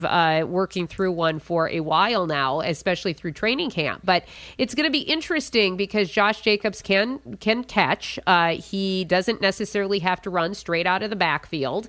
working through one for a while now, especially through training camp. But it's going to be interesting because Josh Jacobs can catch. He doesn't necessarily have to run straight out of the backfield.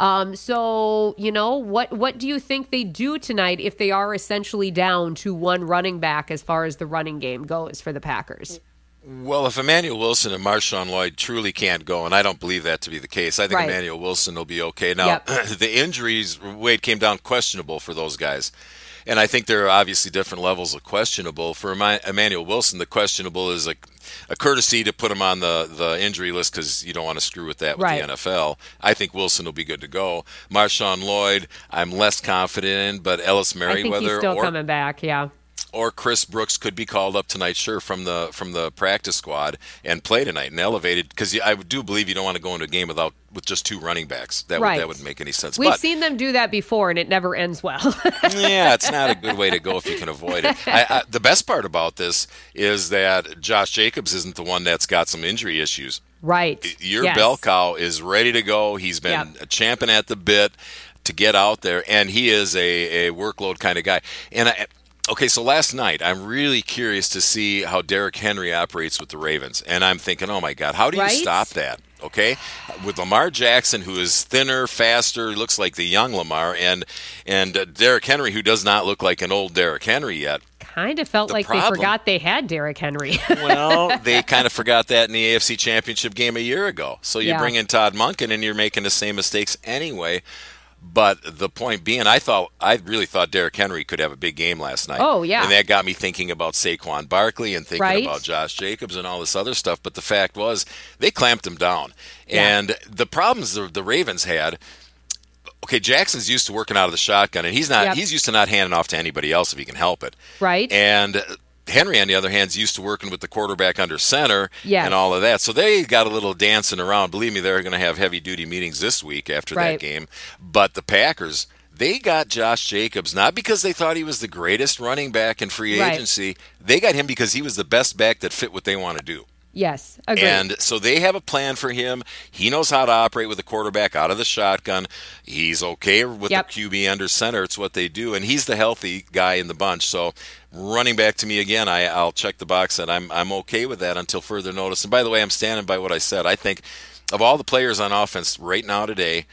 So, what do you think they do tonight if they are essentially down to one running back as far as the running game goes for the Packers? Well, if Emmanuel Wilson and Marshawn Lloyd truly can't go, and I don't believe that to be the case, I think Right. Emmanuel Wilson will be okay. Now, the injuries, Wade, came down questionable for those guys. And I think there are obviously different levels of questionable. For Emmanuel Wilson, the questionable is a courtesy to put him on the injury list because you don't want to screw with that with Right. the NFL. I think Wilson will be good to go. Marshawn Lloyd, I'm less confident in, but Ellis I Merriweather think he's still coming back, yeah. or Chris Brooks could be called up tonight, sure, from the practice squad and play tonight and elevated, because I do believe you don't want to go into a game with just two running backs. That wouldn't make any sense. We've seen them do that before, and it never ends well. Yeah, it's not a good way to go if you can avoid it. The best part about this is that Josh Jacobs isn't the one that's got some injury issues. Right. Your bell cow is ready to go. He's been champing at the bit to get out there, and he is a workload kind of guy. And okay, so last night, I'm really curious to see how Derrick Henry operates with the Ravens. And I'm thinking, oh, my God, how do you stop that? Okay? With Lamar Jackson, who is thinner, faster, looks like the young Lamar, and Derrick Henry, who does not look like an old Derrick Henry yet. Kind of felt like they forgot they had Derrick Henry. Well, they kind of forgot that in the AFC Championship game a year ago. So you bring in Todd Monken, and you're making the same mistakes anyway. But the point being, I really thought Derrick Henry could have a big game last night. Oh, yeah. And that got me thinking about Saquon Barkley and thinking about Josh Jacobs and all this other stuff. But the fact was, they clamped him down. Yeah. And the problems the Ravens had, okay, Jackson's used to working out of the shotgun, and he's used to not handing off to anybody else if he can help it. Right. And Henry, on the other hand, is used to working with the quarterback under center and all of that. So they got a little dancing around. Believe me, they're going to have heavy-duty meetings this week after that game. But the Packers, they got Josh Jacobs not because they thought he was the greatest running back in free agency. They got him because he was the best back that fit what they want to do. Yes, agreed. And so they have a plan for him. He knows how to operate with the quarterback out of the shotgun. He's okay with the QB under center. It's what they do. And he's the healthy guy in the bunch. So running back to me again, I'll check the box, and I'm okay with that until further notice. And by the way, I'm standing by what I said. I think of all the players on offense right now today,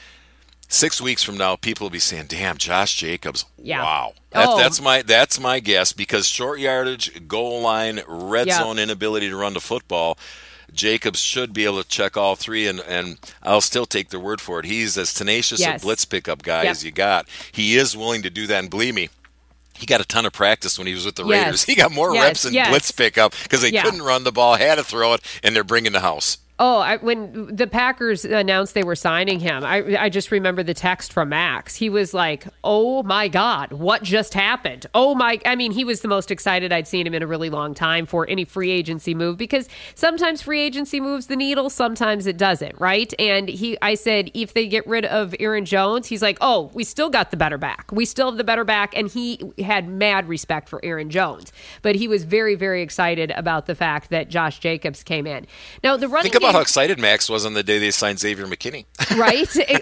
6 weeks from now, people will be saying, "Damn, Josh Jacobs! Yeah. Wow." That's my guess, because short yardage, goal line, red zone inability to run the football, Jacobs should be able to check all three, and I'll still take their word for it. He's as tenacious a blitz pickup guy as you got. He is willing to do that, and believe me, he got a ton of practice when he was with the Raiders. He got more reps in blitz pickup because they couldn't run the ball, had to throw it, and they're bringing the house. When the Packers announced they were signing him, I just remember the text from Max. He was like, "Oh my God, what just happened?" He was the most excited I'd seen him in a really long time for any free agency move, because sometimes free agency moves the needle, sometimes it doesn't, right? And I said, if they get rid of Aaron Jones, he's like, "Oh, we still got the better back. We still have the better back." And he had mad respect for Aaron Jones, but he was very, very excited about the fact that Josh Jacobs came in. Now, the running Think about how excited Max was on the day they signed Xavier McKinney. Right?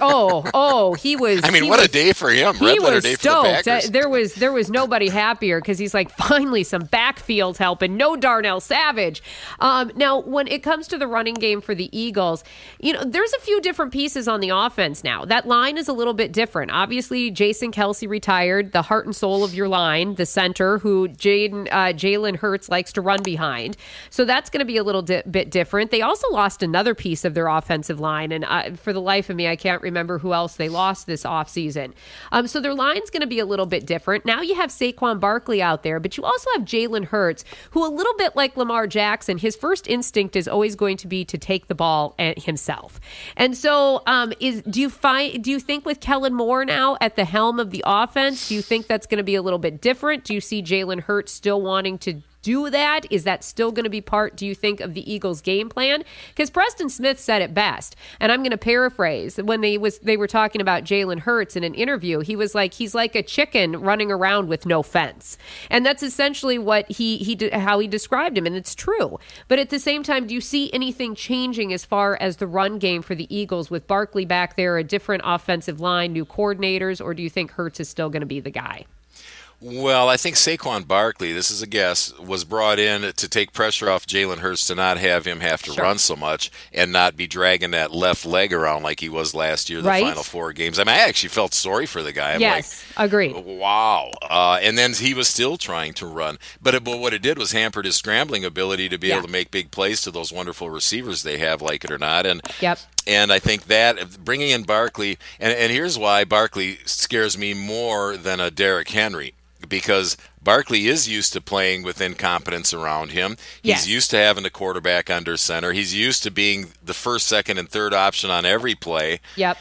He was. What a day for him. Red letter day stoked. for the Packers. There was nobody happier, because he's like, finally some backfield help and no Darnell Savage. Now, when it comes to the running game for the Eagles, there's a few different pieces on the offense now. That line is a little bit different. Obviously, Jason Kelce retired, the heart and soul of your line, the center who Jalen Hurts likes to run behind. So that's going to be a little bit different. They also lost another piece of their offensive line, and for the life of me, I can't remember who else they lost this offseason. So their line's going to be a little bit different. Now you have Saquon Barkley out there, but you also have Jalen Hurts, who, a little bit like Lamar Jackson, his first instinct is always going to be to take the ball himself. And so do you think with Kellen Moore now at the helm of the offense, do you think that's going to be a little bit different? Do you see Jalen Hurts still wanting to do that? Is that still going to be part, do you think, of the Eagles' game plan? Because Preston Smith said it best, and I'm going to paraphrase. When they were talking about Jalen Hurts in an interview, he was like, he's like a chicken running around with no fence. And that's essentially what how he described him, and it's true. But at the same time, do you see anything changing as far as the run game for the Eagles with Barkley back there, a different offensive line, new coordinators, or do you think Hurts is still going to be the guy? Well, I think Saquon Barkley, this is a guess, was brought in to take pressure off Jalen Hurts to not have him have to run so much and not be dragging that left leg around like he was last year, the final 4 games. I mean, I actually felt sorry for the guy. Agreed. Wow. And then he was still trying to run. But what it did was hampered his scrambling ability to be able to make big plays to those wonderful receivers they have, like it or not. And And I think that bringing in Barkley, and here's why Barkley scares me more than a Derrick Henry. Because Barkley is used to playing with incompetence around him. He's used to having the quarterback under center. He's used to being the first, second, and third option on every play.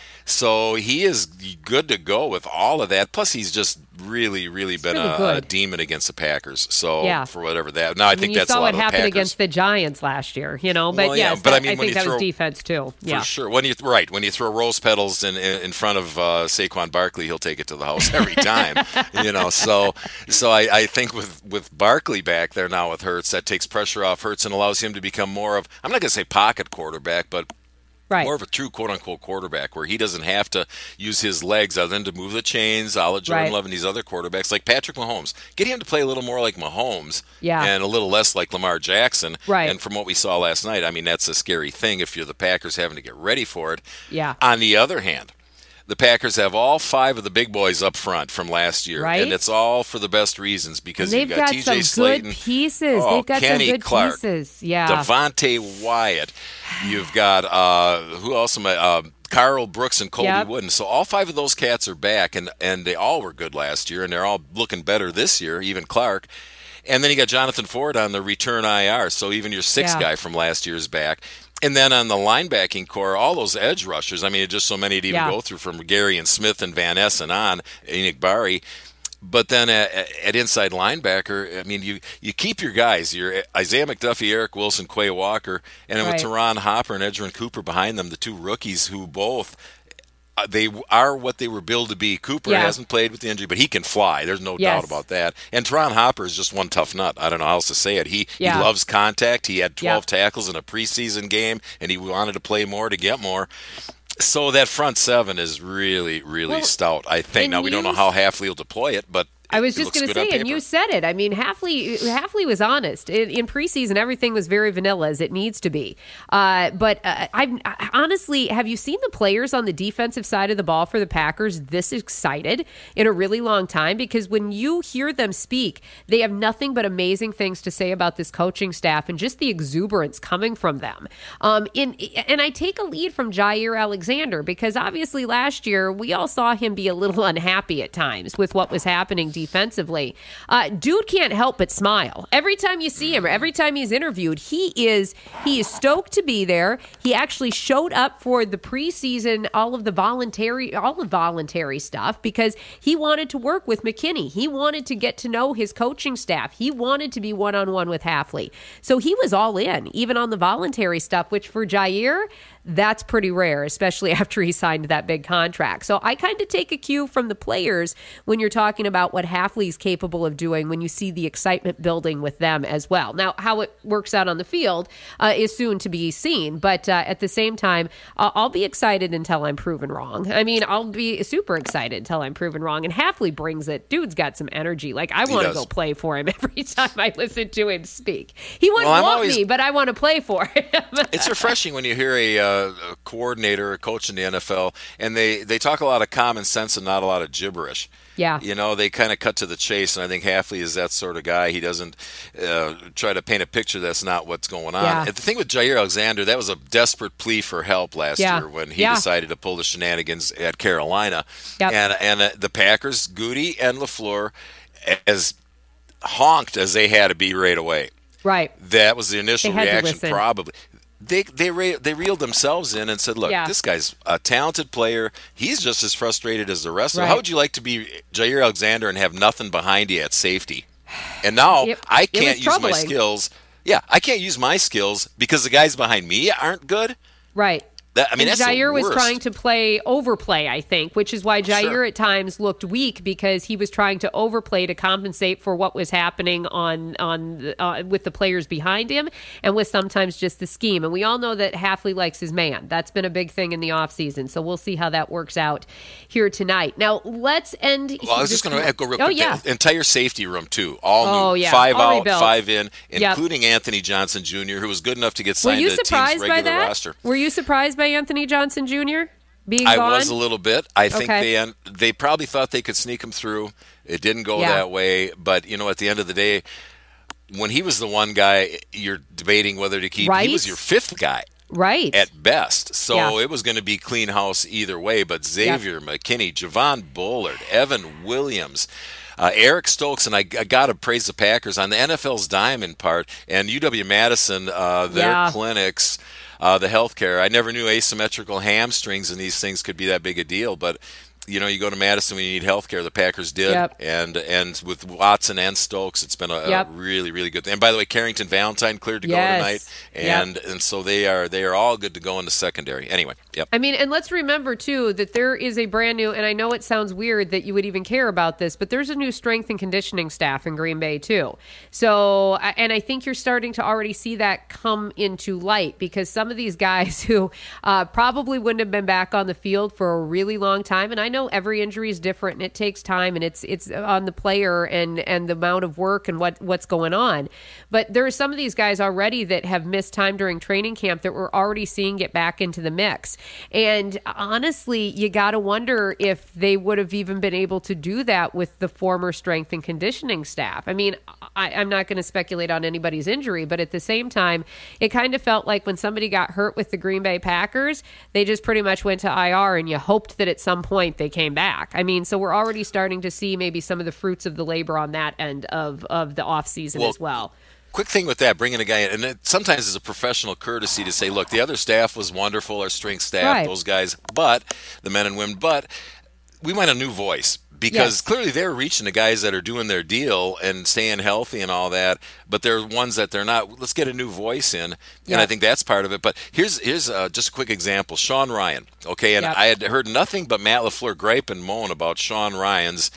So he is good to go with all of that. Plus, he's just really, really been a demon against the Packers. So for whatever that. Now, I think that's a lot of the Packers. You saw what happened against the Giants last year, you know. But but I think that was defense too. For sure. When you throw rose petals in front of Saquon Barkley, he'll take it to the house every time. You know. So I think with Barkley back there now with Hurts, that takes pressure off Hurts and allows him to become more of, I'm not going to say pocket quarterback, but more of a true quote-unquote quarterback where he doesn't have to use his legs other than to move the chains, a la Jordan Love and these other quarterbacks like Patrick Mahomes. Get him to play a little more like Mahomes and a little less like Lamar Jackson. And from what we saw last night, I mean, that's a scary thing if you're the Packers having to get ready for it. On the other hand, the Packers have all 5 of the big boys up front from last year, and it's all for the best reasons because you've got T.J. Slaton, good pieces. They've got Kenny some good Clark, pieces. Devontae Wyatt. You've got who else? Carl Brooks and Colby Wooden. So all 5 of those cats are back, and they all were good last year, and they're all looking better this year. Even Clark. And then you got Jonathan Ford on the return IR. So even your 6th guy from last year is back. And then on the linebacking core, all those edge rushers, I mean, just so many to even go through from Gary and Smith and Van Essen on, Enigbari. But then at inside linebacker, I mean, you keep your guys. Your Isaiah McDuffie, Eric Wilson, Quay Walker, and then with Teron Hopper and Edgerrin Cooper behind them, the 2 rookies who both they are what they were billed to be. Cooper hasn't played with the injury, but he can fly. There's no doubt about that. And Teron Hopper is just one tough nut. I don't know how else to say it. He loves contact. He had 12 tackles in a preseason game, and he wanted to play more to get more. So that front 7 is really, really stout, I think. Now, we don't know how Hafley will deploy it, but I was just going to say, and you said it. I mean, Hafley was honest. In preseason, everything was very vanilla, as it needs to be. But I honestly, have you seen the players on the defensive side of the ball for the Packers this excited in a really long time? Because when you hear them speak, they have nothing but amazing things to say about this coaching staff and just the exuberance coming from them. And I take a lead from Jair Alexander because obviously last year we all saw him be a little unhappy at times with what was happening defensively. Dude can't help but smile. Every time you see him, every time he's interviewed, he is stoked to be there. He actually showed up for the preseason, all of the voluntary stuff because he wanted to work with McKinney. He wanted to get to know his coaching staff. He wanted to be one-on-one with Hafley. So he was all in, even on the voluntary stuff, which for Jair, that's pretty rare, especially after he signed that big contract. So I kind of take a cue from the players when you're talking about what Hafley's capable of doing when you see the excitement building with them as well. Now, how it works out on the field is soon to be seen. But at the same time, I'll be excited until I'm proven wrong. I mean, I'll be super excited until I'm proven wrong. And Hafley brings it. Dude's got some energy. Like, I want to go play for him every time I listen to him speak. He wouldn't want me, but I want to play for him. It's refreshing when you hear a coordinator, a coach in the NFL, and they talk a lot of common sense and not a lot of gibberish. Yeah. You know, they kind of cut to the chase, and I think Hafley is that sort of guy. He doesn't try to paint a picture that's not what's going on. Yeah. And the thing with Jair Alexander, that was a desperate plea for help last year when he decided to pull the shenanigans at Carolina. Yep. And the Packers, Goody and LaFleur, as honked as they had to be right away. Right. That was the initial reaction, probably. They reeled themselves in and said, look, this guy's a talented player. He's just as frustrated as the rest of them. How would you like to be Jair Alexander and have nothing behind you at safety? And now I it was can't use my troubling. skills. Yeah, I can't use my skills because the guys behind me aren't good. Right. I mean, and that's Jair the was worst. trying to overplay, I think, which is why Jair Sure. at times looked weak because he was trying to overplay to compensate for what was happening with the players behind him and with sometimes just the scheme. And we all know that Hafley likes his man. That's been a big thing in the offseason. So we'll see how that works out here tonight. Now, let's end. Well, I was just going to go real quick. Yeah. The entire safety room, too. All new. Yeah. 5 All out, rebuilt. 5 in, Yep. including Anthony Johnson Jr., who was good enough to get Were signed you to the team's surprised by regular that? roster. Were you surprised by Anthony Johnson Jr. being I gone? was a little bit. I think Okay. they probably thought they could sneak him through. It didn't go Yeah. that way. But, at the end of the day, when he was the one guy you're debating whether to keep, Right. he was your 5th guy. Right. At best. So Yeah. it was going to be clean house either way. But Xavier McKinney, Javon Bullard, Evan Williams, Eric Stokes, and I got to praise the Packers on the NFL's diamond part, and UW-Madison, their clinics, the healthcare. I never knew asymmetrical hamstrings and these things could be that big a deal, but you go to Madison when you need health care. The Packers did, Yep. and with Watson and Stokes, it's been a really, really good thing. And by the way, Carrington Valentine cleared to go tonight, and so they are all good to go in the secondary. Anyway, yep. I mean, and let's remember, too, that there is a brand new, and I know it sounds weird that you would even care about this, but there's a new strength and conditioning staff in Green Bay, too. So, and I think you're starting to already see that come into light because some of these guys who probably wouldn't have been back on the field for a really long time, and I know every injury is different and it takes time and it's on the player and the amount of work and what's going on. But there are some of these guys already that have missed time during training camp that we're already seeing get back into the mix. And honestly, you got to wonder if they would have even been able to do that with the former strength and conditioning staff. I mean, I'm not going to speculate on anybody's injury, but at the same time, it kind of felt like when somebody got hurt with the Green Bay Packers, they just pretty much went to IR and you hoped that at some point they came back. I mean, so we're already starting to see maybe some of the fruits of the labor on that end of the offseason as well. Quick thing with that, bringing a guy in, and it sometimes is a professional courtesy to say, look, the other staff was wonderful, our strength staff, those guys, but the men and women, but we want a new voice. Because clearly they're reaching the guys that are doing their deal and staying healthy and all that, but there are ones that they're not. Let's get a new voice in, and I think that's part of it. But here's just a quick example. Sean Ryan, okay, and I had heard nothing but Matt LaFleur gripe and moan about Sean Ryan's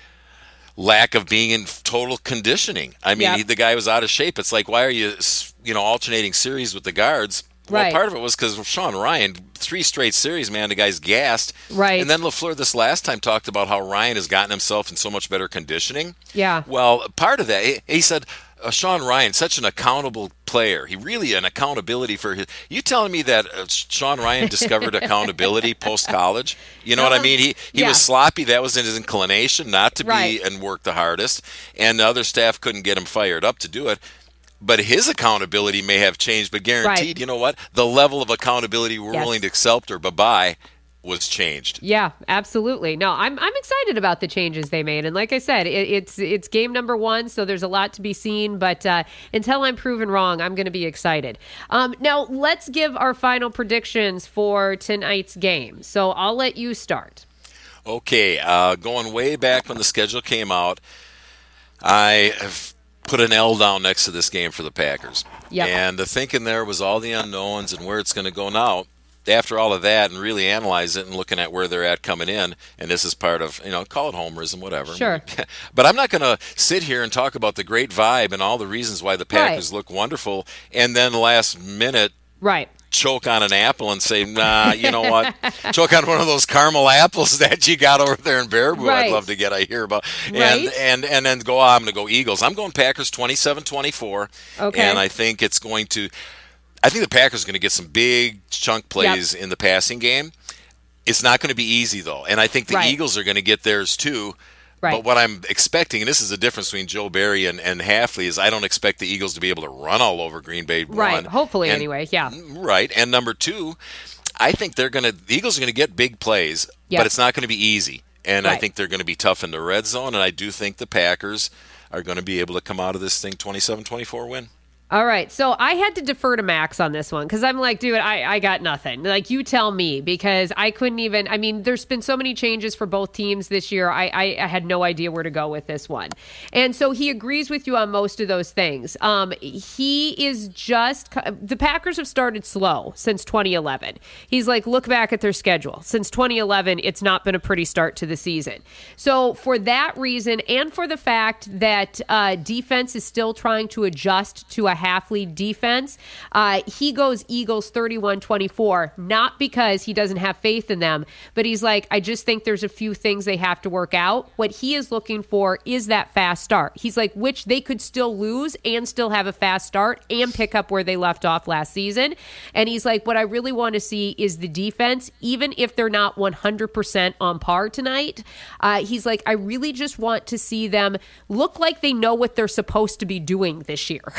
lack of being in total conditioning. I mean, the guy was out of shape. It's like, why are you alternating series with the guards? Well, part of it was because Sean Ryan, 3 straight series, man, the guy's gassed. Right. And then LaFleur this last time talked about how Ryan has gotten himself in so much better conditioning. Yeah. Well, part of that, he said, Sean Ryan, such an accountable player. He really an accountability for his. You telling me that Sean Ryan discovered accountability post-college? You know what I mean? He was sloppy. That was in his inclination not to be and work the hardest. And the other staff couldn't get him fired up to do it. But his accountability may have changed, but guaranteed, you know what? The level of accountability we're willing to accept or bye-bye was changed. Yeah, absolutely. No, I'm excited about the changes they made. And like I said, it's game number 1, so there's a lot to be seen. But until I'm proven wrong, I'm going to be excited. Now, let's give our final predictions for tonight's game. So I'll let you start. Okay, going way back when the schedule came out, I have put an L down next to this game for the Packers. Yep. And the thinking there was all the unknowns and where it's going to go now. After all of that and really analyze it and looking at where they're at coming in, and this is part of, call it homerism, whatever. Sure. But I'm not going to sit here and talk about the great vibe and all the reasons why the Packers look wonderful and then last minute choke on an apple and say, nah, you know what? Choke on one of those caramel apples that you got over there in Baraboo. I'd love to get, I hear about. And then go, I'm going to go Eagles. I'm going Packers 27-24. Okay. And I think it's going to, I think the Packers are going to get some big chunk plays in the passing game. It's not going to be easy, though. And I think the Eagles are going to get theirs, too. Right. But what I'm expecting, and this is the difference between Joe Barry and Hafley, is I don't expect the Eagles to be able to run all over Green Bay. Right, hopefully anyway, yeah. Right, and number 2, I think the Eagles are going to get big plays, but it's not going to be easy. And I think they're going to be tough in the red zone, and I do think the Packers are going to be able to come out of this thing 27-24 win. All right. So I had to defer to Max on this one because I'm like, dude, I got nothing. Like, you tell me, because I couldn't even. I mean, there's been so many changes for both teams this year. I had no idea where to go with this one. And so he agrees with you on most of those things. He is just. The Packers have started slow since 2011. He's like, look back at their schedule. Since 2011, it's not been a pretty start to the season. So for that reason, and for the fact that defense is still trying to adjust to a half-lead defense, he goes Eagles 31-24, not because he doesn't have faith in them, but he's like, I just think there's a few things they have to work out. What he is looking for is that fast start. He's like, which they could still lose and still have a fast start and pick up where they left off last season. And he's like, what I really want to see is the defense, even if they're not 100% on par tonight. He's like, I really just want to see them look like they know what they're supposed to be doing this year.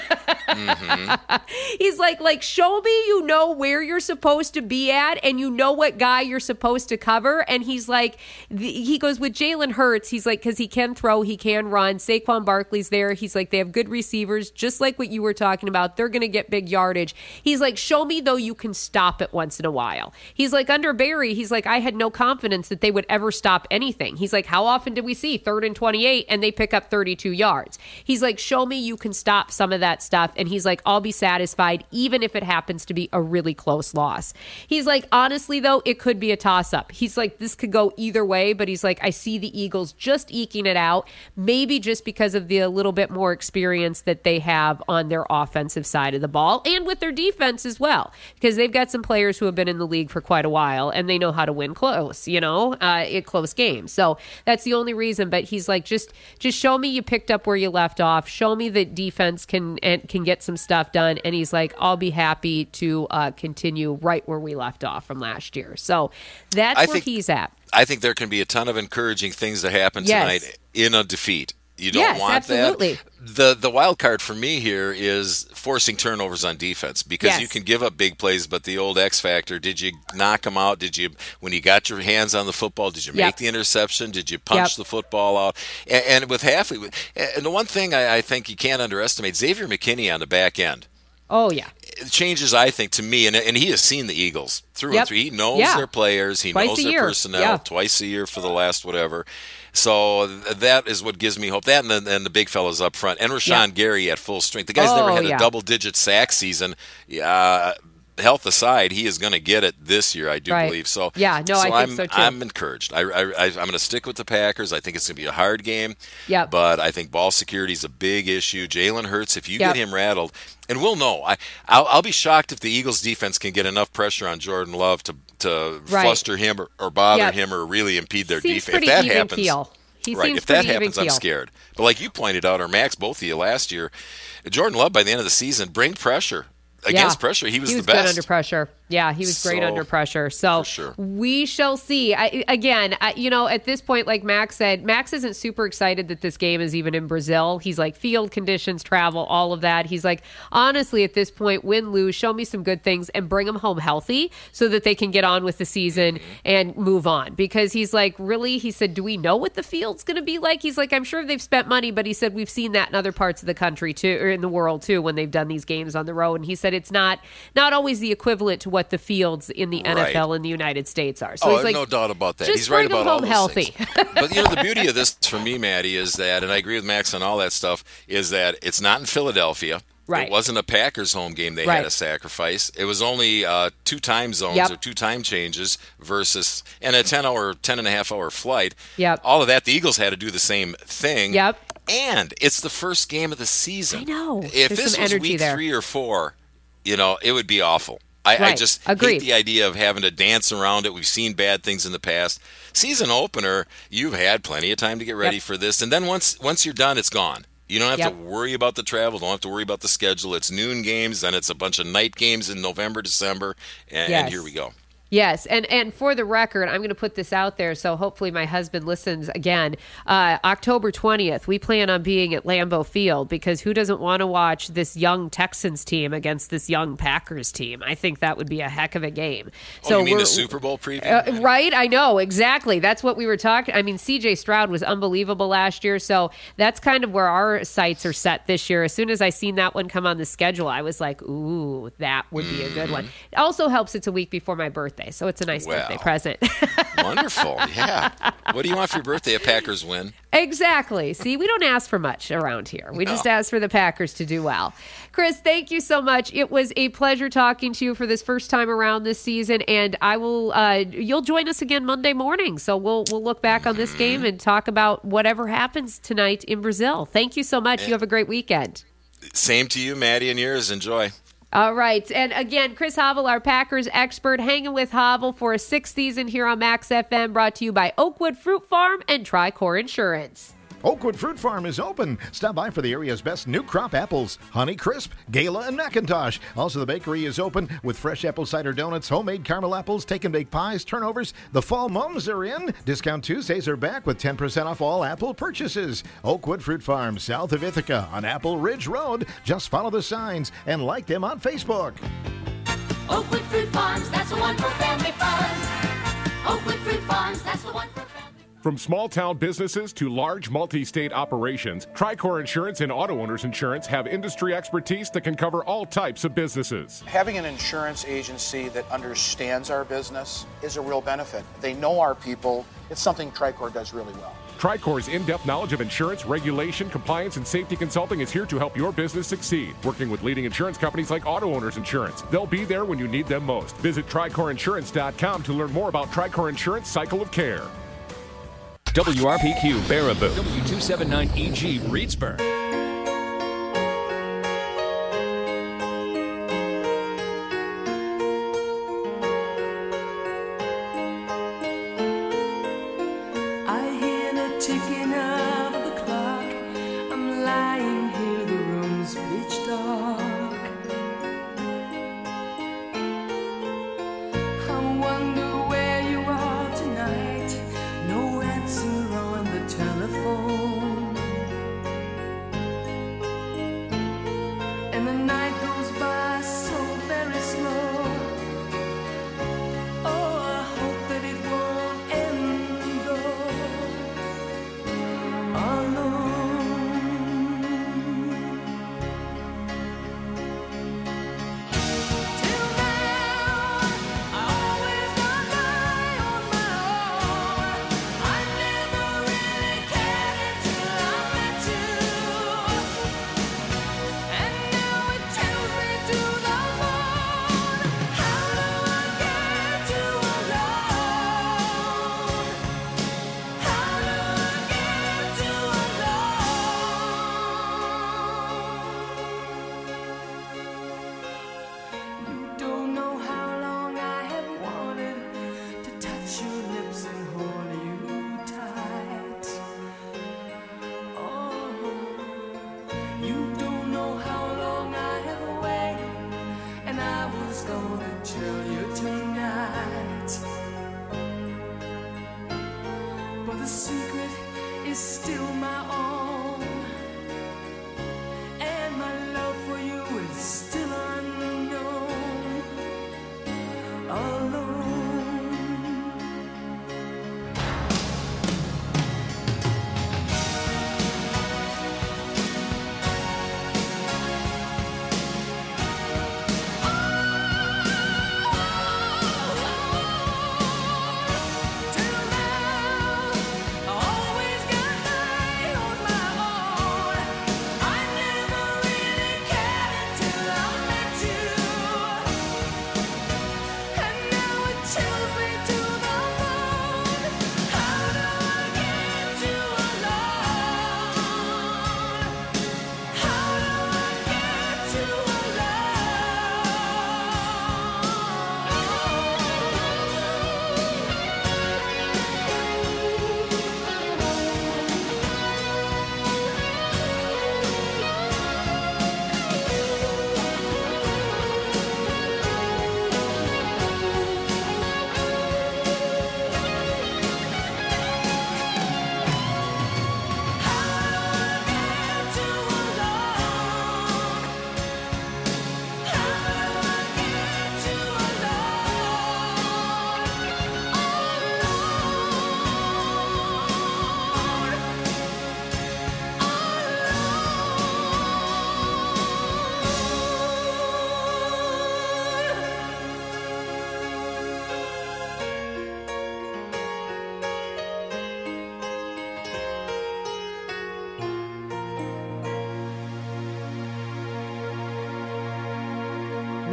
Mm-hmm. He's like, show me you know where you're supposed to be at and you know what guy you're supposed to cover. And he's like, he goes with Jalen Hurts. He's like, because he can throw, he can run. Saquon Barkley's there. He's like, they have good receivers, just like what you were talking about. They're going to get big yardage. He's like, show me, though, you can stop it once in a while. He's like, under Barry, he's like, I had no confidence that they would ever stop anything. He's like, how often did we see 3rd and 28 and they pick up 32 yards? He's like, show me you can stop some of that stuff. And he's like, I'll be satisfied even if it happens to be a really close loss. He's like, honestly, though, it could be a toss-up. He's like, this could go either way, but he's like, I see the Eagles just eking it out, maybe just because of the little bit more experience that they have on their offensive side of the ball and with their defense as well, because they've got some players who have been in the league for quite a while and they know how to win close, at close games. So that's the only reason. But he's like, just show me you picked up where you left off. Show me that defense can get some stuff done. And he's like, I'll be happy to continue right where we left off from last year. So that's where he's at. I think there can be a ton of encouraging things that happen tonight in a defeat. You don't want absolutely. that. The wild card for me here is forcing turnovers on defense, because you can give up big plays, but the old X factor, did you knock them out? Did you, when you got your hands on the football, did you make the interception? Did you punch the football out? And with Hafley, and the one thing I think you can't underestimate, Xavier McKinney on the back end. Oh, yeah. It changes, I think, to me, and he has seen the Eagles through and through. He knows their players. He knows their personnel twice a year for the last whatever. So that is what gives me hope. That and the big fellas up front. And Rashawn Gary at full strength. The guy's never had a double-digit sack season. Health aside, he is going to get it this year, I do believe. So, I think so too. I'm encouraged. I'm going to stick with the Packers. I think it's going to be a hard game. But I think ball security is a big issue. Jalen Hurts, if you get him rattled, and we'll know. I'll be shocked if the Eagles defense can get enough pressure on Jordan Love to fluster him or bother him or really impede their defense. If that happens, if that happens, I'm scared. But like you pointed out, or Max, both of you last year, Jordan Love by the end of the season, bring pressure. Against pressure, he was the best. Good under pressure. Yeah, he was great under pressure. So we shall see. At this point, like Max said, Max isn't super excited that this game is even in Brazil. He's like, field conditions, travel, all of that. He's like, honestly, at this point, win, lose, show me some good things and bring them home healthy so that they can get on with the season and move on. Because he's like, really? He said, do we know what the field's going to be like? He's like, I'm sure they've spent money, but he said, we've seen that in other parts of the country too, or in the world too, when they've done these games on the road. And he said, it's not always the equivalent to what the fields in the NFL in the United States are. So he's like, no doubt about that. Just he's right about all those healthy. things. But the beauty of this for me, Maddie, is that, and I agree with Max on all that stuff, is that it's not in Philadelphia. It wasn't a Packers home game they had to sacrifice. It was only 2 time zones or 2 time changes versus and a 10.5 hour flight. All of that, the Eagles had to do the same thing. And it's the first game of the season. I know. If this was week 3 or 4, it would be awful. I just hate the idea of having to dance around it. We've seen bad things in the past. Season opener, you've had plenty of time to get ready for this. And then once you're done, it's gone. You don't have to worry about the travel. Don't have to worry about the schedule. It's noon games, then it's a bunch of night games in November, December, and here we go. Yes, and for the record, I'm going to put this out there, so hopefully my husband listens again. October 20th, we plan on being at Lambeau Field, because who doesn't want to watch this young Texans team against this young Packers team? I think that would be a heck of a game. So you mean the Super Bowl preview? Right, I know, exactly. That's what we were talking. I mean, C.J. Stroud was unbelievable last year, so that's kind of where our sights are set this year. As soon as I seen that one come on the schedule, I was like, ooh, that would be a good one. It also helps it's a week before my birthday, so it's a nice birthday present. Wonderful, yeah. What do you want for your birthday? A Packers win? Exactly. See, we don't ask for much around here. We just ask for the Packers to do well. Chris, thank you so much. It was a pleasure talking to you for this first time around this season, and I will. You'll join us again Monday morning, so we'll look back on this game and talk about whatever happens tonight in Brazil. Thank you so much. You have a great weekend. Same to you, Maddie, and yours. Enjoy. All right. And again, Chris Havel, our Packers expert, hanging with Havel for a sixth season here on Max FM, brought to you by Oakwood Fruit Farm and Tricor Insurance. Oakwood Fruit Farm is open. Stop by for the area's best new crop apples, Honey Crisp, Gala, and McIntosh. Also, the bakery is open with fresh apple cider donuts, homemade caramel apples, take and bake pies, turnovers. The fall mums are in. Discount Tuesdays are back with 10% off all apple purchases. Oakwood Fruit Farm, south of Ithaca on Apple Ridge Road. Just follow the signs and like them on Facebook. Oakwood Fruit Farms, that's the one for family fun. Oakwood Fruit Farms, that's the one for family. From small-town businesses to large multi-state operations, Tricor Insurance and Auto Owners Insurance have industry expertise that can cover all types of businesses. Having an insurance agency that understands our business is a real benefit. They know our people. It's something Tricor does really well. Tricor's in-depth knowledge of insurance, regulation, compliance, and safety consulting is here to help your business succeed. Working with leading insurance companies like Auto Owners Insurance. They'll be there when you need them most. Visit TricorInsurance.com to learn more about Tricor Insurance Cycle of Care. WRPQ Baraboo, W279EG Reedsburg. I hear the ticking of the clock. I'm lying here, the room's pitch dark. I wonder where you are tonight. No answer on the telephone.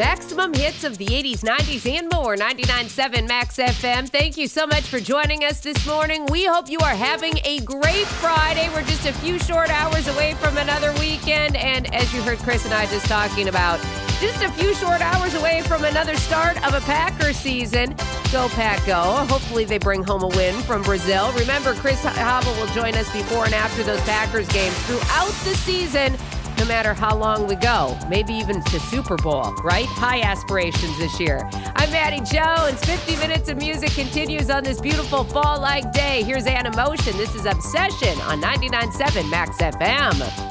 maximum hits of the 80s, 90s, and more. 99.7 Max FM. Thank you so much for joining us this morning. We hope you are having a great Friday. We're just a few short hours away from another weekend. And as you heard Chris and I just talking about, just a few short hours away from another start of a Packer season. Go Pack Go. Hopefully they bring home a win from Brazil. Remember, Chris Hobble will join us before and after those Packers games throughout the season, no matter how long we go. Maybe even to Super Bowl, right? High aspirations this year. I'm Maddie Jones. 50 minutes of music continues on this beautiful fall-like day. Here's Animotion. This is Obsession on 99.7 Max FM.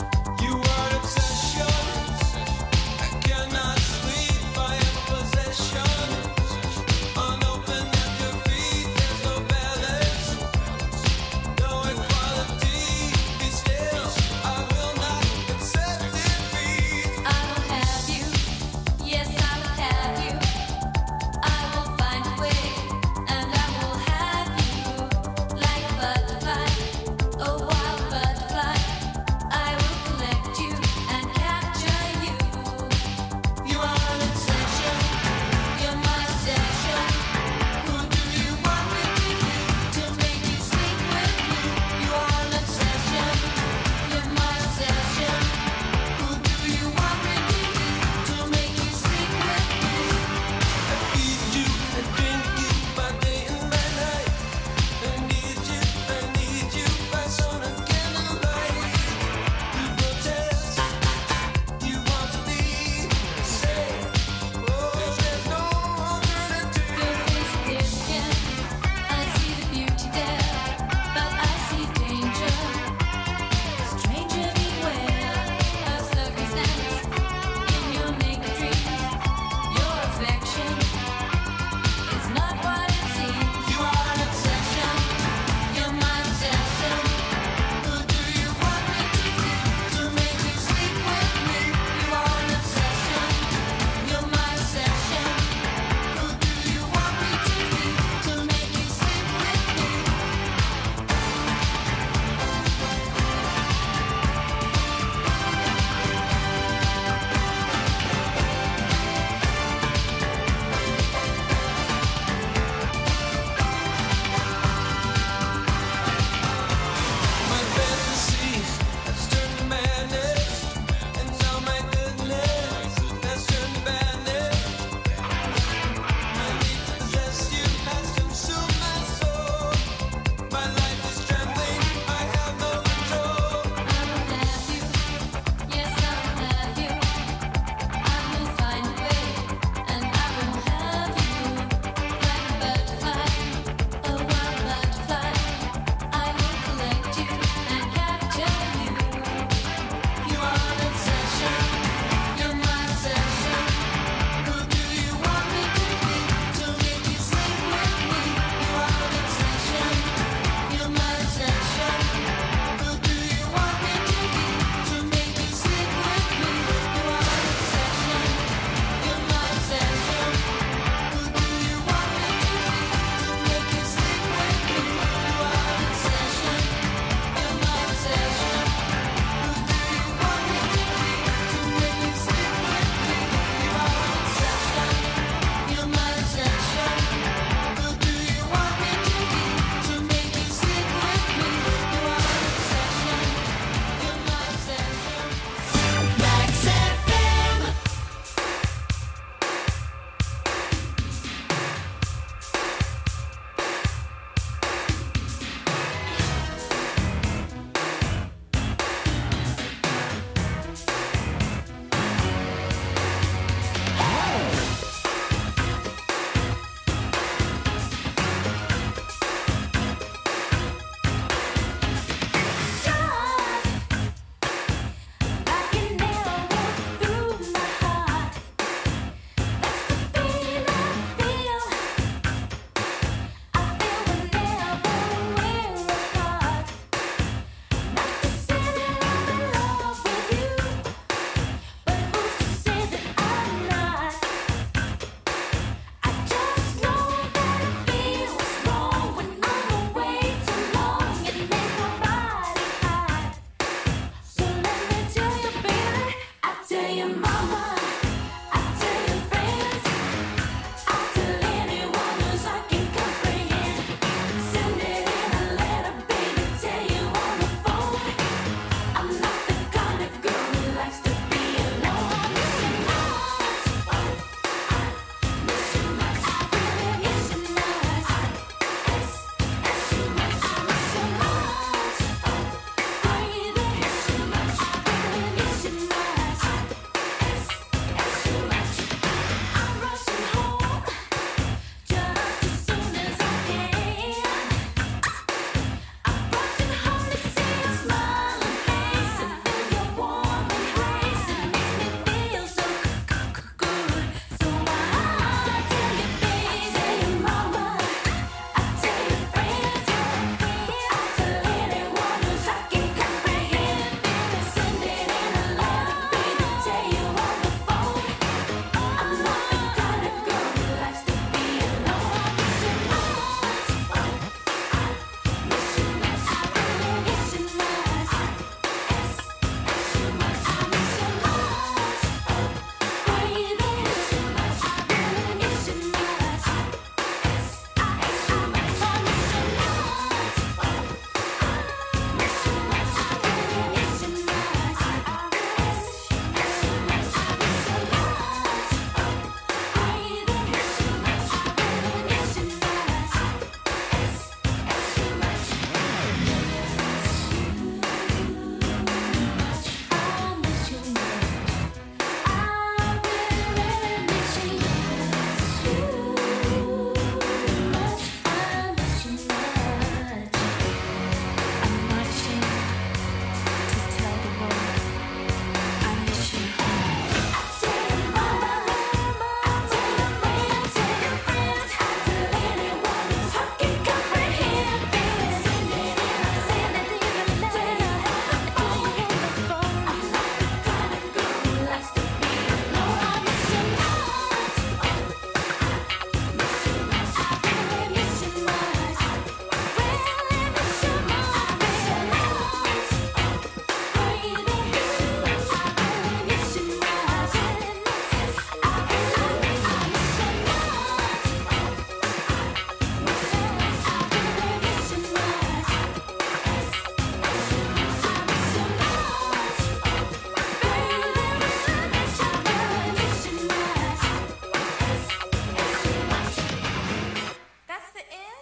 I will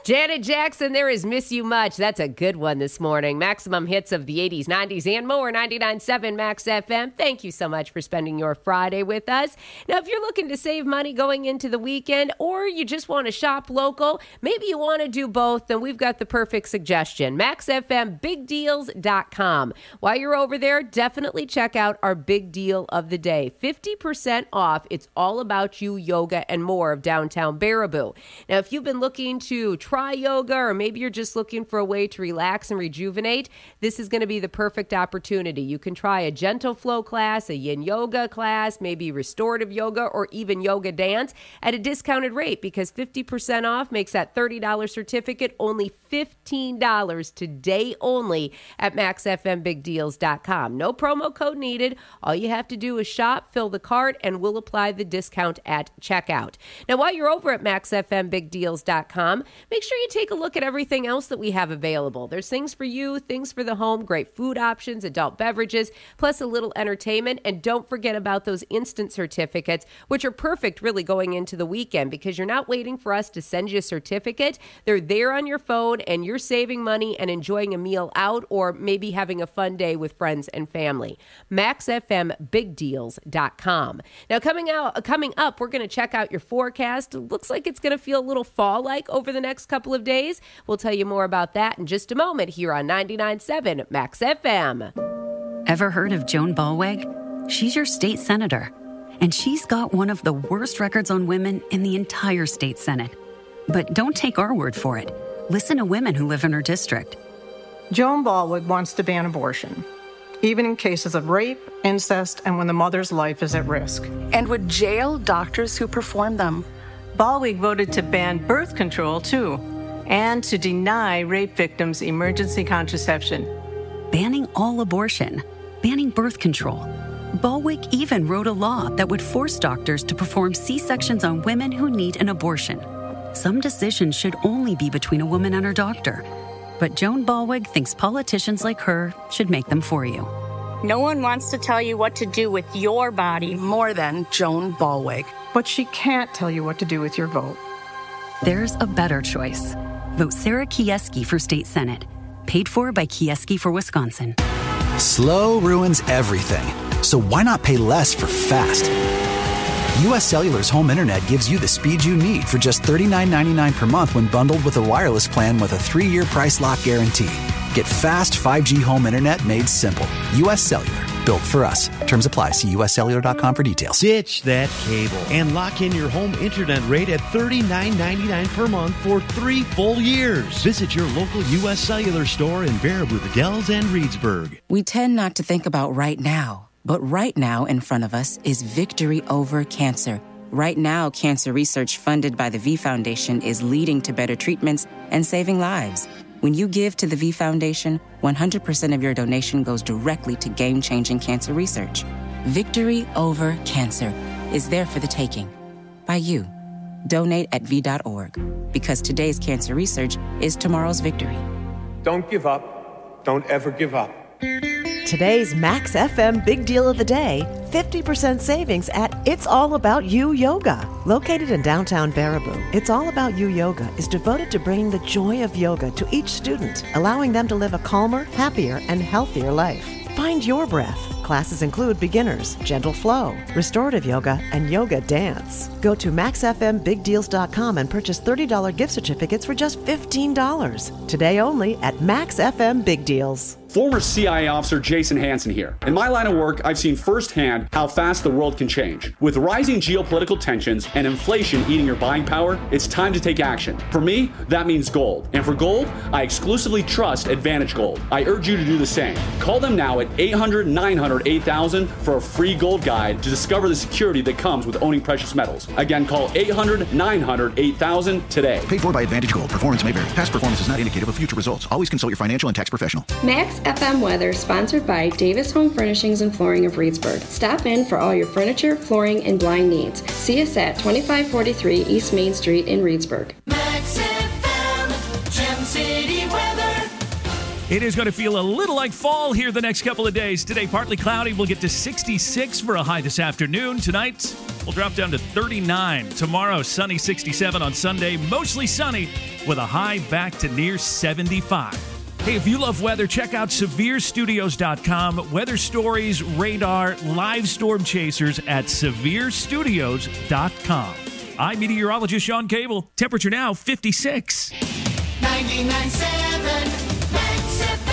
Janet Jackson, there is Miss You Much. That's a good one this morning. Maximum hits of the 80s, 90s, and more. 99.7 Max FM. Thank you so much for spending your Friday with us. Now, if you're looking to save money going into the weekend, or you just want to shop local, maybe you want to do both, then we've got the perfect suggestion. MaxFMBigDeals.com. While you're over there, definitely check out our big deal of the day. 50% off. It's all about you yoga and more of downtown Baraboo. Now, if you've been looking to try yoga, or maybe you're just looking for a way to relax and rejuvenate, this is going to be the perfect opportunity. You can try a gentle flow class, a yin yoga class, maybe restorative yoga, or even yoga dance at a discounted rate, because 50% off makes that $30 certificate only $15 today only at MaxFMBigDeals.com. No promo code needed. All you have to do is shop, fill the cart, and we'll apply the discount at checkout. Now, while you're over at MaxFMBigDeals.com, make sure you take a look at everything else that we have available. There's things for you, things for the home, great food options, adult beverages, plus a little entertainment. And don't forget about those instant certificates, which are perfect really going into the weekend, because you're not waiting for us to send you a certificate. They're there on your phone, and you're saving money and enjoying a meal out, or maybe having a fun day with friends and family. MaxFMBigDeals.com. Now, coming up, we're going to check out your forecast. It looks like it's going to feel a little fall-like over the next couple of days. We'll tell you more about that in just a moment here on 99.7 Max FM. Ever heard of Joan Ballweg? She's your state senator, and she's got one of the worst records on women in the entire state Senate. But don't take our word for it. Listen to women who live in her district. Joan Ballweg wants to ban abortion, even in cases of rape, incest, and when the mother's life is at risk. And would jail doctors who perform them. Ballweg voted to ban birth control, too, and to deny rape victims emergency contraception. Banning all abortion, banning birth control. Ballweg even wrote a law that would force doctors to perform C-sections on women who need an abortion. Some decisions should only be between a woman and her doctor. But Joan Ballweg thinks politicians like her should make them for you. No one wants to tell you what to do with your body more than Joan Ballweg. But she can't tell you what to do with your vote. There's a better choice. Vote Sarah Kieski for State Senate. Paid for by Kieski for Wisconsin. Slow ruins everything. So why not pay less for fast? U.S. Cellular's home internet gives you the speed you need for just $39.99 per month when bundled with a wireless plan with a 3-year price lock guarantee. Get fast 5G home internet made simple. U.S. Cellular. Built for us. Terms apply. See uscellular.com for details. Ditch that cable and lock in your home internet rate at $39.99 per month for 3 full years. Visit your local U.S. Cellular store in Baraboo, the Dells, and Reedsburg. We tend not to think about right now, but right now in front of us is victory over cancer. Right now, cancer research funded by the V Foundation is leading to better treatments and saving lives. When you give to the V Foundation, 100% of your donation goes directly to game-changing cancer research. Victory over cancer is there for the taking. By you. Donate at V.org. Because today's cancer research is tomorrow's victory. Don't give up. Don't ever give up. Today's Max FM Big Deal of the Day, 50% savings at It's All About You Yoga. Located in downtown Baraboo, It's All About You Yoga is devoted to bringing the joy of yoga to each student, allowing them to live a calmer, happier, and healthier life. Find your breath. Classes include beginners, gentle flow, restorative yoga, and yoga dance. Go to MaxFMBigDeals.com and purchase $30 gift certificates for just $15. Today only at Max FM Big Deals. Former CIA officer Jason Hansen here. In my line of work, I've seen firsthand how fast the world can change. With rising geopolitical tensions and inflation eating your buying power, it's time to take action. For me, that means gold. And for gold, I exclusively trust Advantage Gold. I urge you to do the same. Call them now at 800-900-8000 for a free gold guide to discover the security that comes with owning precious metals. Again, call 800-900-8000 today. Paid for by Advantage Gold. Performance may vary. Past performance is not indicative of future results. Always consult your financial and tax professional. Max FM weather sponsored by Davis Home Furnishings and Flooring of Reedsburg. Stop in for all your furniture, flooring, and blind needs. See us at 2543 East Main Street in Reedsburg. Max FM, Gem City weather. It is going to feel a little like fall here the next couple of days. Today, partly cloudy. We'll get to 66 for a high this afternoon. Tonight, we'll drop down to 39. Tomorrow, sunny 67 on Sunday. Mostly sunny with a high back to near 75. Hey, if you love weather, check out SevereStudios.com. Weather stories, radar, live storm chasers at SevereStudios.com. I'm meteorologist Sean Cable. Temperature now 56. 99.7 Max FM.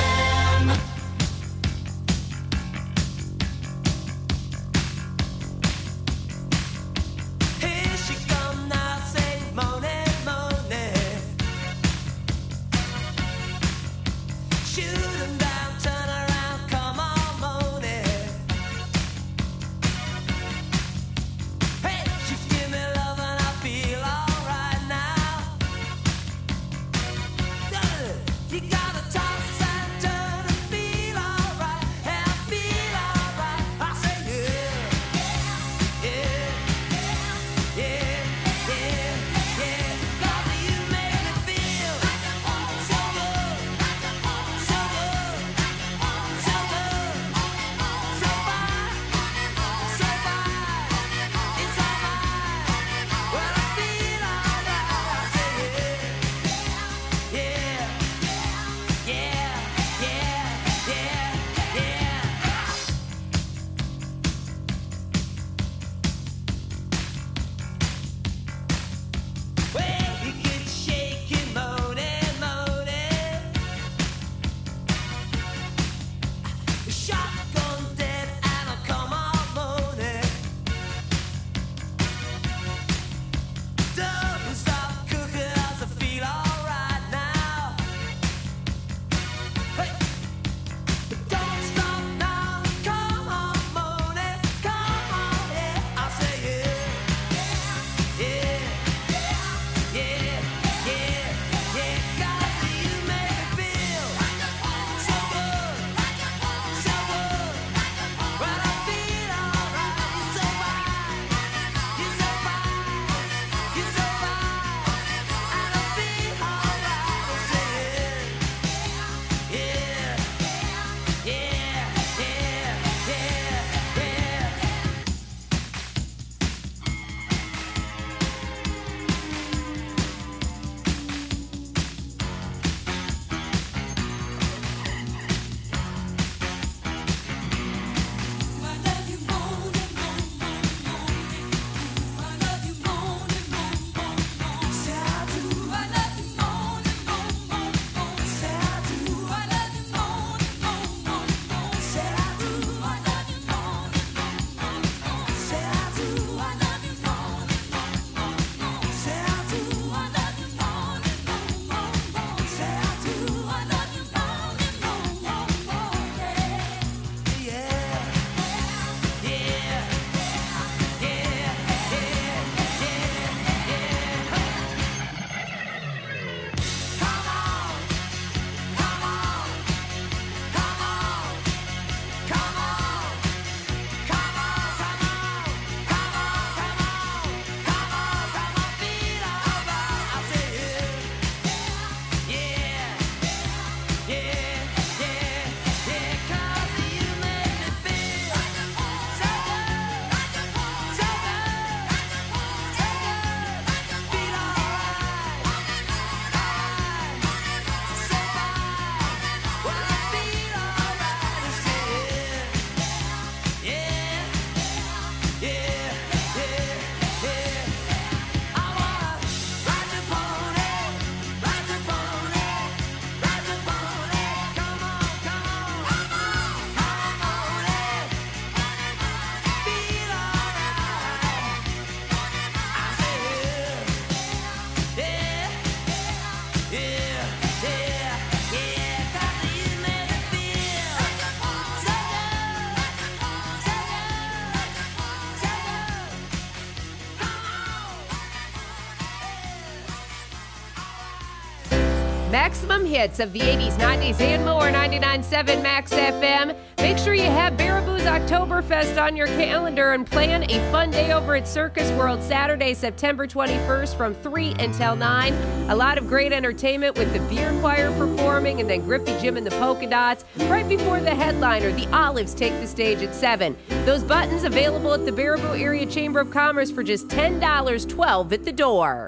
Here she come now, say morning, morning. Shoot 'em down, turn around, come on, morning. Hey, she give me love and I feel alright now. You gotta toss and turn and feel alright, and I feel alright. I say yeah, yeah, yeah, yeah, yeah. 'Cause you make me feel so good, so good, so good, so fine, so fine. It's alright when I feel alright. I say yeah, yeah. Yeah, yeah, yeah, yeah. Well, you get shaking, moaning, moaning. Shotgun dead and I come on moaning. Don't stop cooking as I feel alright now. Hey, don't stop now, come on, moaning, come on, yeah. I say yeah, yeah, yeah, yeah, yeah. 'Cause you make me feel so good, so good. When I feel alright, you're so fine, you're so fine, you're so fine. And I feel alright, I say yeah, yeah, yeah, yeah, yeah, yeah. Maximum hits of the 80s, 90s, and more. 99.7 Max FM. Make sure you have Baraboo's Oktoberfest on your calendar and plan a fun day over at Circus World Saturday, September 21st from 3 until 9. A lot of great entertainment with the Beer Choir performing and then Griffey Jim and the Polka Dots. Right before the headliner, the Olives take the stage at 7. Those buttons available at the Baraboo Area Chamber of Commerce for just $10, $12 at the door.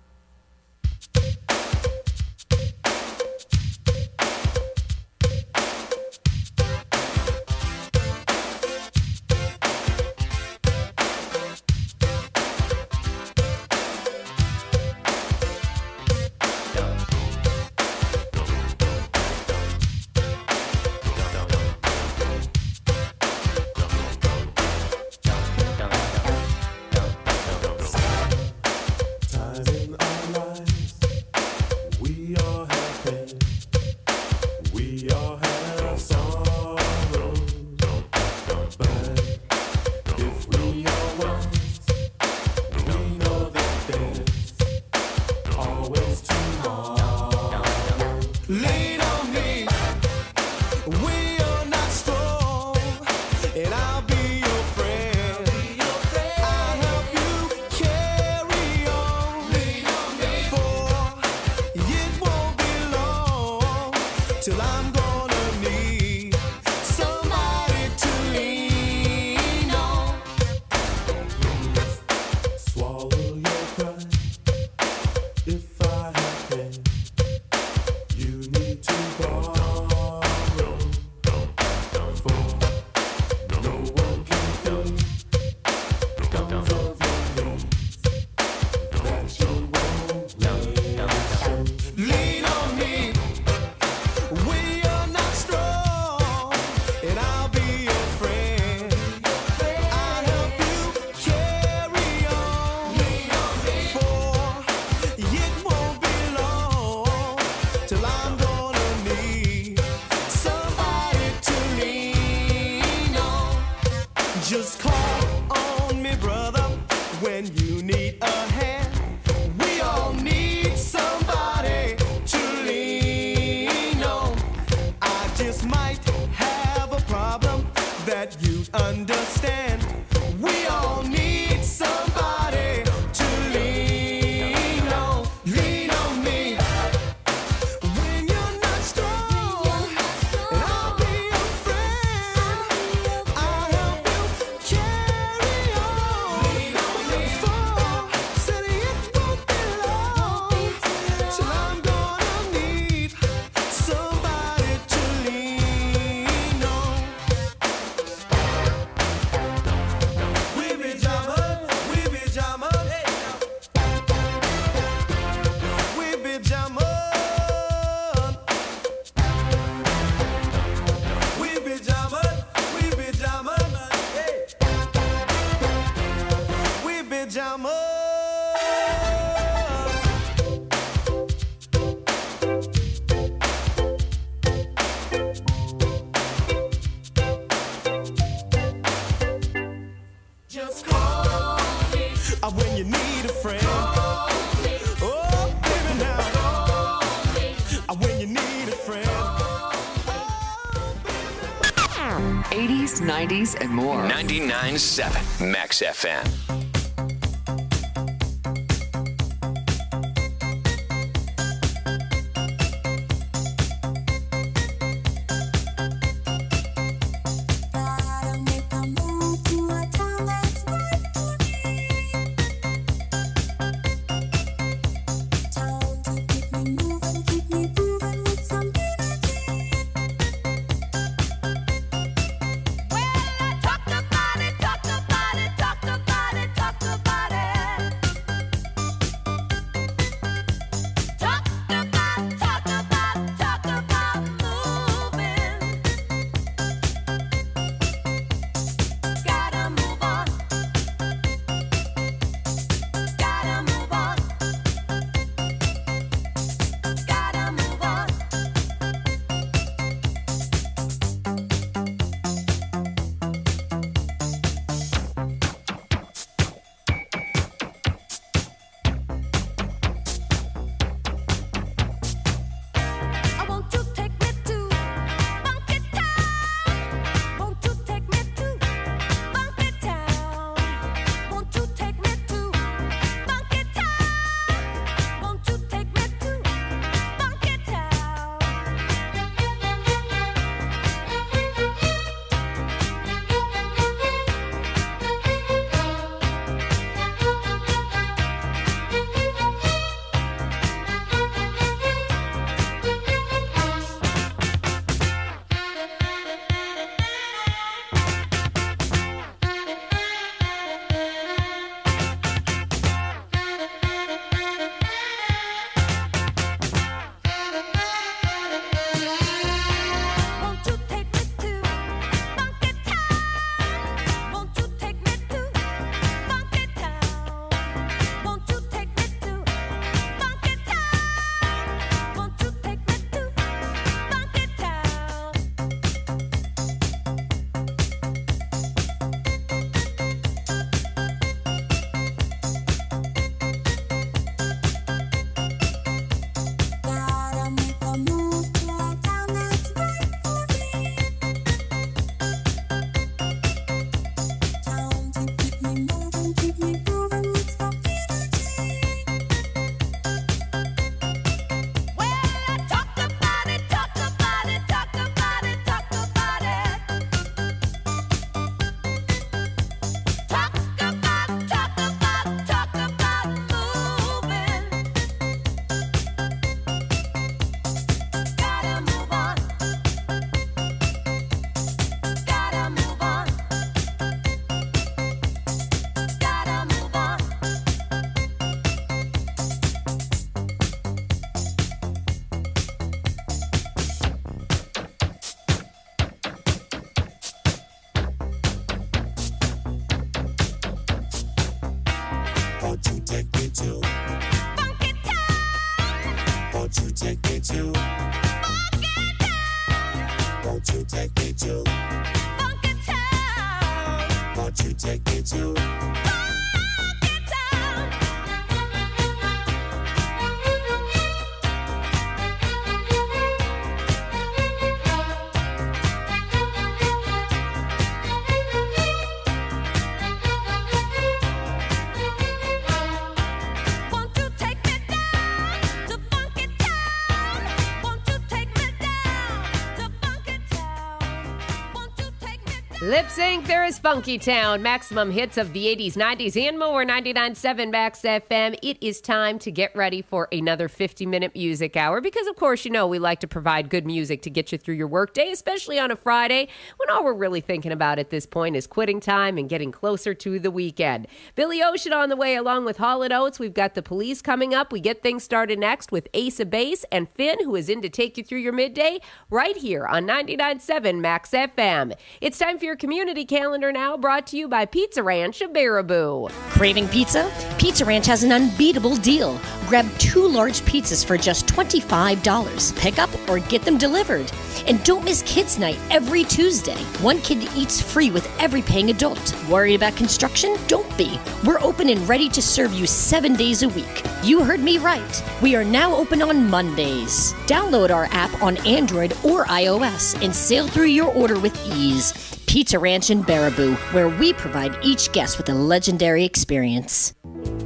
Just call on me, brother, when you need a hand. We all need somebody to lean on. I just might have a problem that you'd understand. We all need somebody to lean on. Lean on me when you're not strong, and I'll be your friend. I'll help you carry on. Lean on me. For said it won't be long till I'm gonna need somebody to lean on. We be jamming, we be jamming, we be jamming, we be jamming, we be jamming, we be jamming. Just call me when you need a friend. Oh, baby, now. When you need a friend. 80s, 90s, and more. 99.7 Max FM. Talk about it, talk about it, talk about it, talk to Funky Town? Won't you take me to Funky Town? Won't you take me to Funky Town? Won't you take me to Funky Town? Won't you take me down to Funky Town? Won't you take me down to Funky Town? Won't you take me down? Lip Sync, there is Funky Town. Maximum hits of the 80s, 90s, and more. 99.7 Max FM. It is time to get ready for another 50-minute music hour because, of course, you know we like to provide good music to get you through your workday, especially on a Friday when all we're really thinking about at this point is quitting time and getting closer to the weekend. Billy Ocean on the way along with Hall & Oates. We've got the Police coming up. We get things started next with Ace of Base and Finn, who is in to take you through your midday right here on 99.7 Max FM. It's time for your community calendar now, brought to you by Pizza Ranch of Baraboo. Craving pizza? Pizza Ranch has an unbeatable deal. Grab 2 large pizzas for just $25. Pick up or get them delivered. And don't miss Kids Night every Tuesday. One kid eats free with every paying adult. Worried about construction? Don't be. We're open and ready to serve you 7 days a week. You heard me right. We are now open on Mondays. Download our app on Android or iOS and sail through your order with ease. Pizza Ranch in Baraboo, where we provide each guest with a legendary experience.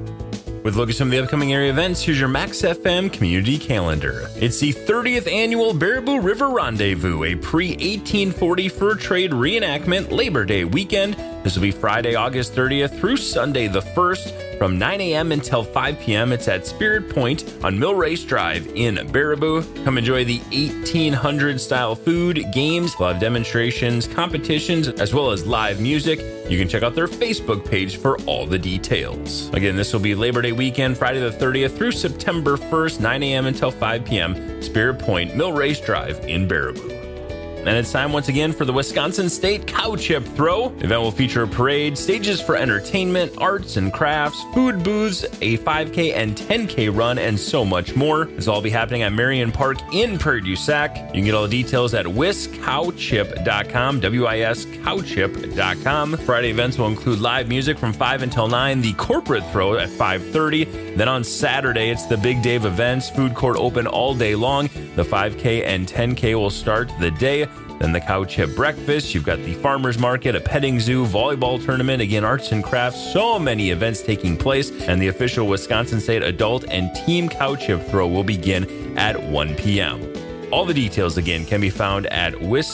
With a look at some of the upcoming area events, here's your Max FM community calendar. It's the 30th annual Baraboo River Rendezvous, a pre-1840 fur trade reenactment Labor Day weekend. This will be Friday, August 30th through Sunday the 1st from 9 a.m. until 5 p.m. It's at Spirit Point on Mill Race Drive in Baraboo. Come enjoy the 1800 style food, games, live demonstrations, competitions, as well as live music. You can check out their Facebook page for all the details. Again, this will be Labor Day weekend, Friday the 30th through September 1st, 9 a.m. until 5 p.m. Spirit Point, Mill Race Drive in Baraboo. And it's time once again for the Wisconsin State Cow Chip Throw. The event will feature a parade, stages for entertainment, arts and crafts, food booths, a 5K and 10K run, and so much more. This will all be happening at Marion Park in Prairie du Sac. You can get all the details at wiscowchip.com, WIScowchip.com. Friday events will include live music from 5 until 9, the corporate throw at 5:30. Then on Saturday, it's the Big Dave events, food court open all day long. The 5K and 10K will start the day. Then the Cow Chip Breakfast, you've got the Farmers Market, a petting zoo, volleyball tournament, again, arts and crafts, so many events taking place, and the official Wisconsin State Adult and Team Cow Chip Throw will begin at 1 p.m. All the details, again, can be found at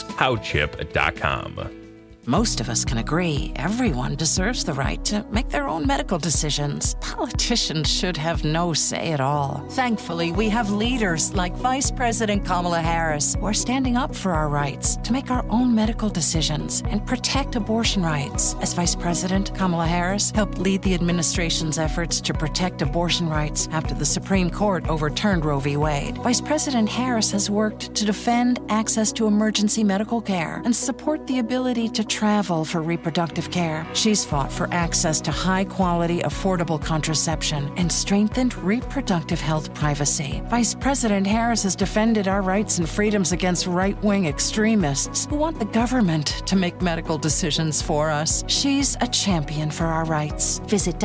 wiscowchip.com. Most of us can agree everyone deserves the right to make their own medical decisions. Politicians should have no say at all. Thankfully, we have leaders like Vice President Kamala Harris who are standing up for our rights to make our own medical decisions and protect abortion rights. As Vice President, Kamala Harris helped lead the administration's efforts to protect abortion rights after the Supreme Court overturned Roe v. Wade. Vice President Harris has worked to defend access to emergency medical care and support the ability to travel for reproductive care. She's fought for access to high-quality, affordable contraception and strengthened reproductive health privacy. Vice President Harris has defended our rights and freedoms against right-wing extremists who want the government to make medical decisions for us. She's a champion for our rights. Visit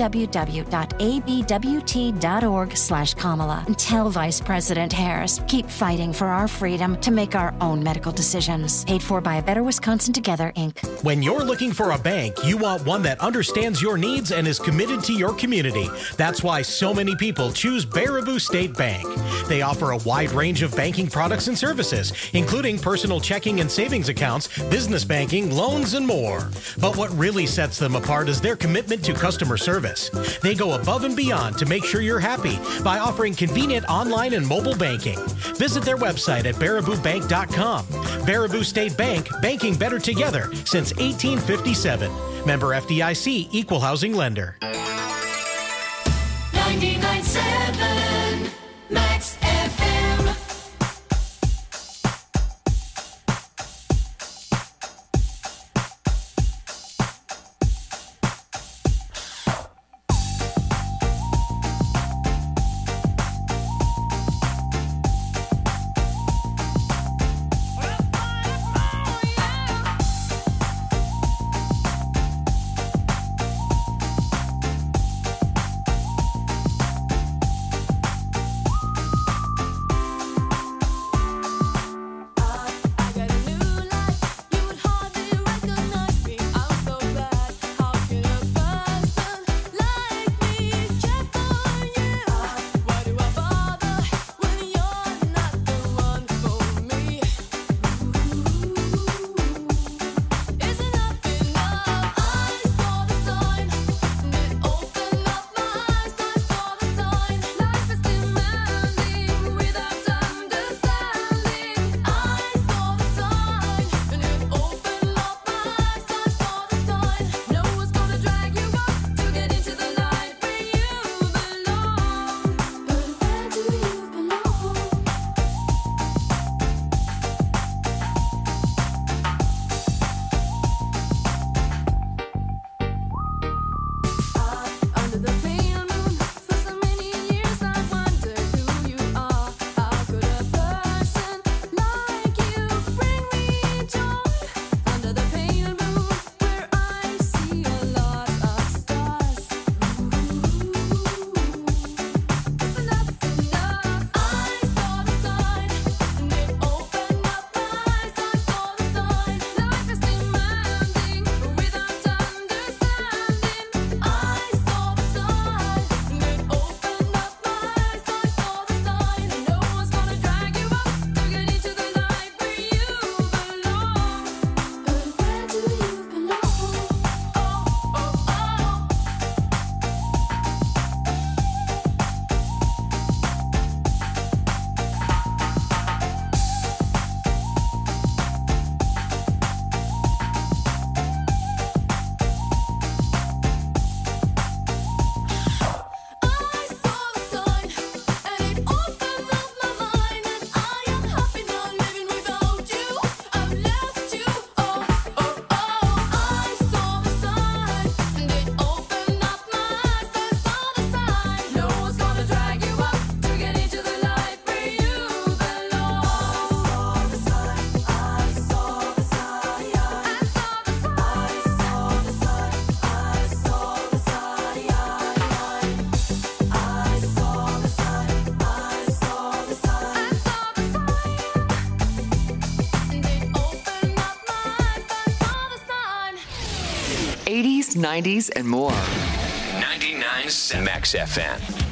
www.abwt.org/Kamala and tell Vice President Harris, keep fighting for our freedom to make our own medical decisions. Paid for by A Better Wisconsin Together, Inc. When you're looking for a bank, you want one that understands your needs and is committed to your community. That's why so many people choose Baraboo State Bank. They offer a wide range of banking products and services, including personal checking and savings accounts, business banking, loans, and more. But what really sets them apart is their commitment to customer service. They go above and beyond to make sure you're happy by offering convenient online and mobile banking. Visit their website at baraboobank.com. Baraboo State Bank, banking better together since 1857. Member FDIC, Equal Housing Lender. 99.7 Max FM. 80s, 90s, and more. 99.7 Max FM.